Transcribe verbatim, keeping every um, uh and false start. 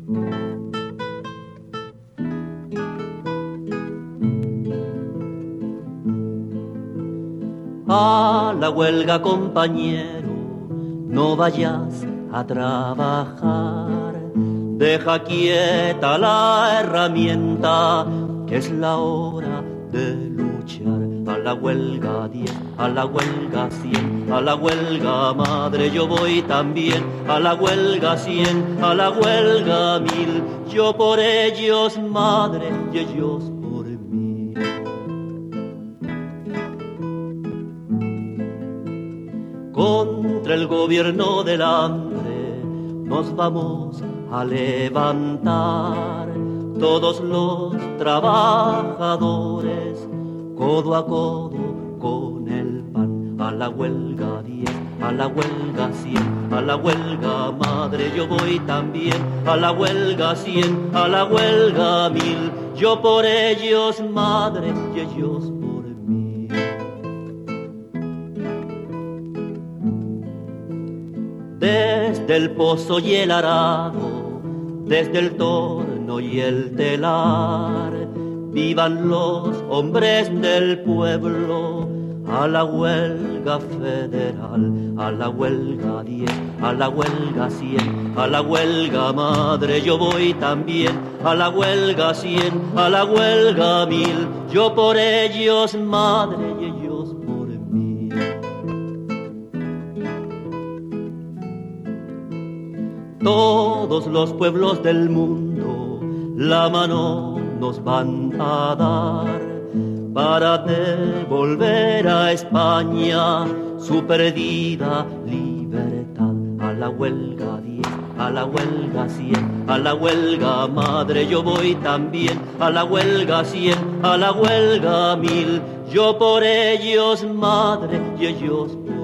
A la huelga, compañero, no vayas a trabajar. Deja quieta la herramienta, que es la hora de luchar. A la huelga diez, a la huelga cien, a la huelga madre yo voy también. A la huelga cien, a la huelga mil, yo por ellos madre y ellos por mí. Contra el gobierno del hambre nos vamos a levantar, todos los trabajadores, codo a codo con el pan. A la huelga diez, a la huelga cien, a la huelga madre yo voy también. A la huelga cien, a la huelga mil, yo por ellos madre y ellos por mí. Desde el pozo y el arado, desde el torno y el telar, vivan los hombres del pueblo. A la huelga federal, a la huelga diez, a la huelga cien, a la huelga madre yo voy también. A la huelga cien, a la huelga mil, yo por ellos madre y ellos por mí. Todos los pueblos del mundo la mano nos van a dar para devolver a España su perdida libertad. A la huelga diez, a la huelga cien, a la huelga madre yo voy también. A la huelga cien, a la huelga mil, yo por ellos madre y ellos por